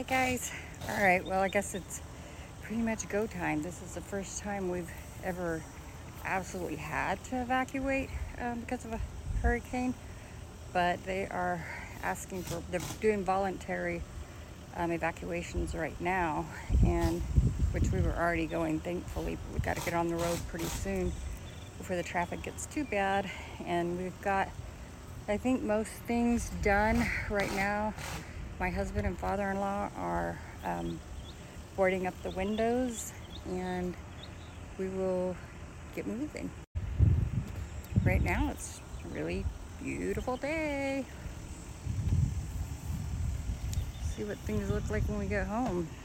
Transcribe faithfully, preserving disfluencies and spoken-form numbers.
Hey guys. All right, well, I guess it's pretty much go time. This is the first time we've ever absolutely had to evacuate um, because of a hurricane, but they are asking for, they're doing voluntary um, evacuations right now, and which we were already going, thankfully. We got to get on the road pretty soon before the traffic gets too bad, and we've got, I think, most things done right now. My husband and father-in-law are um, boarding up the windows, and we will get moving. Right now it's a really beautiful day. See what things look like when we get home.